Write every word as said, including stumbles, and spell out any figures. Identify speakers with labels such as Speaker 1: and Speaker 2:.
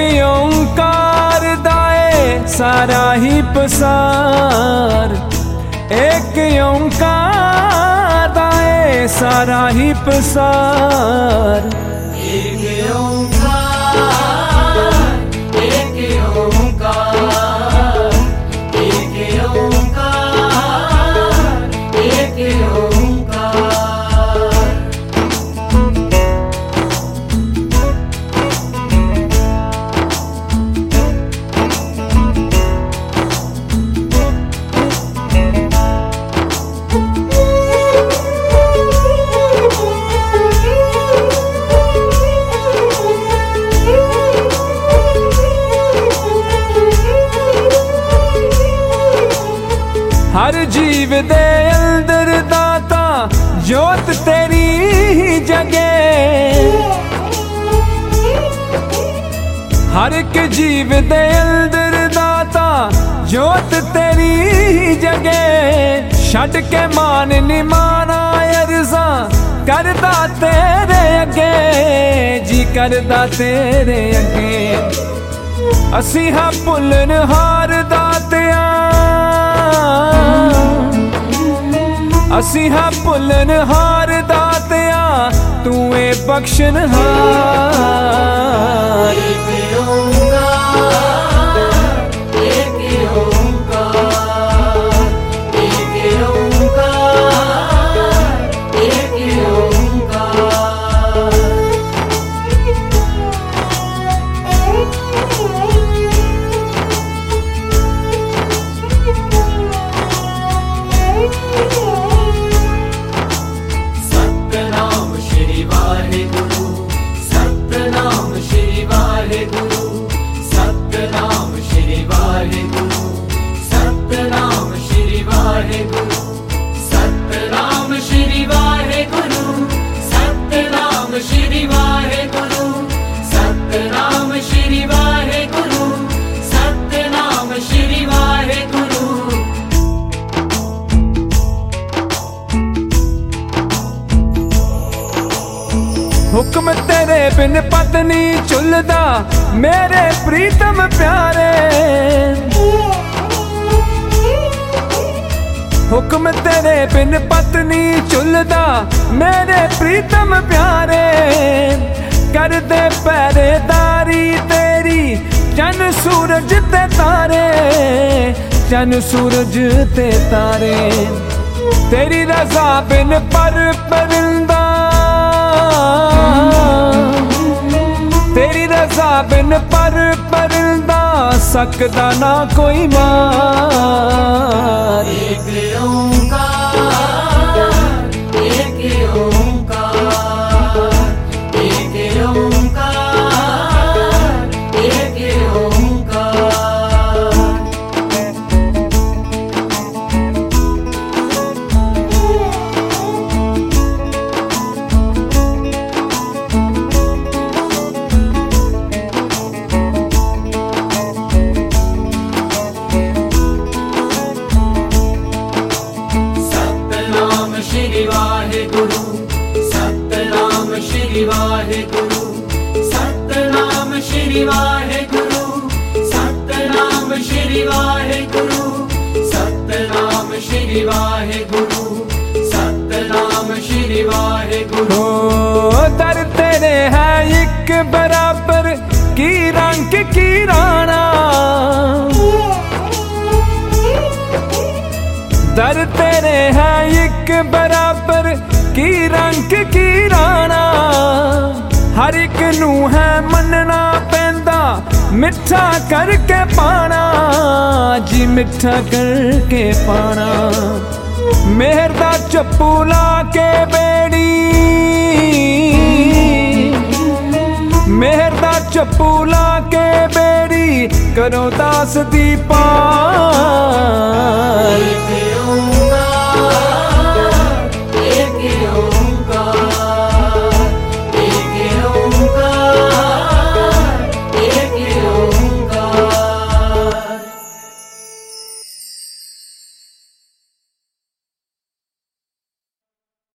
Speaker 1: ओंकार दाए सारा ही पसार, एक ओंकार दाए सारा ही पसार।
Speaker 2: एक ओंकार, एक ओंकार, एक ओंकार, एक ओंकार।
Speaker 1: हर जीव दे अंदर दाता जोत तेरी ही जगे, हर एक जीव दे अंदर दाता जोत तेरी ही जगे। छड़ के मान निमाना अरजा करदा तेरे अगे, जी करदा तेरे अगे। असी हाँ भुलन हार दातिया, असी हाँ भुलन हार दातिया, तू ए बख्शन हार।
Speaker 2: एक ओंकार, एक ओंकार, एक ओंकार, एक ओंकार। सतनाम श्री वाहेगुरु, सतनाम श्री वाहेगुरु, सतनाम श्री वाहेगुरु, सतनाम श्री वाहेगुरु, सतनाम श्री वाहेगुरु, सतनाम श्री वाहेगुरु, सतनाम श्री वाहेगुरु, सतनाम श्री वाहेगुरु।
Speaker 1: हुक्म तेरे बिन पत्नी चुलदा मेरे प्रीतम प्यारे, हुक्म तेरे बिन पत्नी चुलदा मेरे प्रीतम प्यारे। कर दे पहरेदारी तेरी चन सूरज ते तारे, चन सूरज ते तारे। तेरी रजा बिन पर परिंदा, तेरी रजा बिन पर परिंदा सकदा ना कोई मार।
Speaker 2: एक ओंकार, एक ओंकार, एक ओंकार, एक ओंकार। सतनाम श्री वाहेगुरु, सतनाम श्री वाहेगुरु, सतनाम श्री वाहेगुरु, सतनाम श्री वाहेगुरु, सतनाम श्री वाहेगुरु, सतनाम श्री वाहेगुरु।
Speaker 1: दर तेरे है एक बराबर की रंग की राणा, दर तेरे है एक बराबर की रंग की राणा। हर एक नू है मनना पैंदा मिठा करके पाना, जी मिठा करके पाना। मेहर दा चप्पू ला के बेड़ी, मेहर दा चप्पू ला के बेड़ी करो दास दी पार।